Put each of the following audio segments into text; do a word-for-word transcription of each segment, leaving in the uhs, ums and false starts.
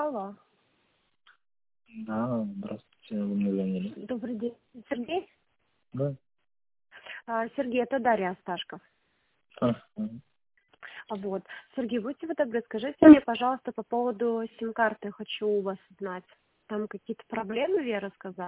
Алло. Да, здравствуйте, вы мне звонили. Добрый день. Сергей? Да. А, Сергей, это Дарья Осташко. А, А Вот. Сергей, будьте вы добры, скажите мне, пожалуйста, по поводу сим-карты, хочу у вас знать. Там какие-то проблемы, Вера сказала?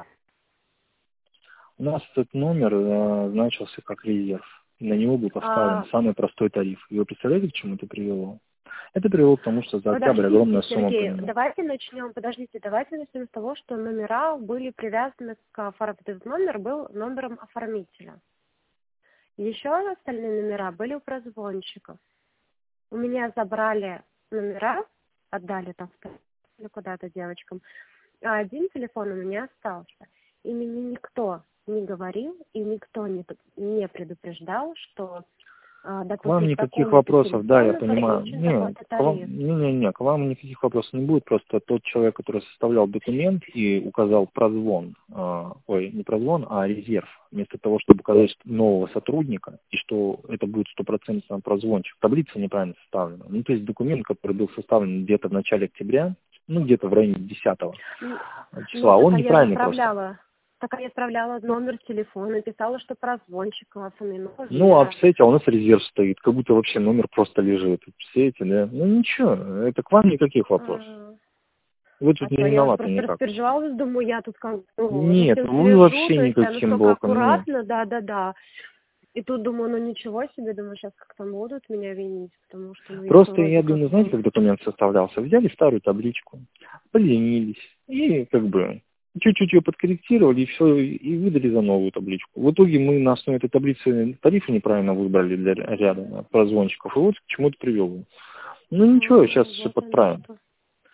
У нас этот номер э, значился как резерв. На него был поставлен А, самый простой тариф. И вы представляете, к чему это привело? Это привело к тому, что за октябрь подождите, огромная сумма Сергей, поднялась. давайте начнем, подождите, давайте начнем с того, что номера были привязаны к оформителю. Этот номер был номером оформителя. Еще остальные номера были у прозвонщиков. У меня забрали номера, отдали там в- куда-то девочкам, а один телефон у меня остался. И мне никто не говорил, и никто не, не предупреждал, что, а, К вам допустим, к никаких такому-то вопросов, да, я телефону понимаю. подключен Не, такой-то к вам, тариф. не, не, не, к вам никаких вопросов не будет. Просто тот человек, который составлял документ и указал прозвон, э, ой, не прозвон, а резерв, вместо того, чтобы указать нового сотрудника, и что это будет стопроцентно прозвончик, таблица неправильно составлена. Ну, то есть документ, который был составлен где-то в начале октября, ну, где-то в районе десятого Ну, ну, числа, так он а я же неправильный просто. отправляла. Так а я отправляла номер телефона, писала, что прозвончик классный, но Ну, а Вера. представляете, а у нас резерв стоит, как будто вообще номер просто лежит. Представляете, да? Ну, ничего, это к вам никаких вопросов. А, Вы а тут не то я уже виноваты просто никак. распереживалась, думаю, я тут как ну, за Нет, всем вы слежу, вообще то есть я никаким настолько боком, нет. аккуратна, да-да-да. И тут думаю, ну ничего себе, думаю, сейчас как-то будут меня винить, потому что ну я-то Просто, я вроде как думаю, знаете, бы... как документ составлялся? Взяли старую табличку, поленились, и как бы чуть-чуть ее подкорректировали, и все, и выдали за новую табличку. В итоге мы на основе этой таблицы тарифы неправильно выбрали для ряда прозвончиков, и вот к чему это привело. Ну ничего, Ага, сейчас все вот оно подправим. что.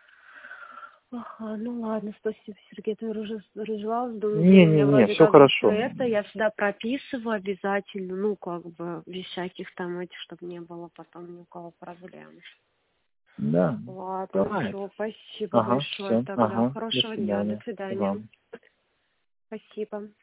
Ага, ну ладно, спасибо, Сергей, ты уже разжевалась, думаю, блин, у меня Не-не-не, вроде все как бы все хорошо. это, я всегда прописываю обязательно, ну как бы без всяких там этих, чтобы не было потом ни у кого проблем. Да, Ладно, бывает. все, спасибо Ага, большое все, тогда. ага, до Хорошего дня, до свидания. И свидания. вам. Спасибо.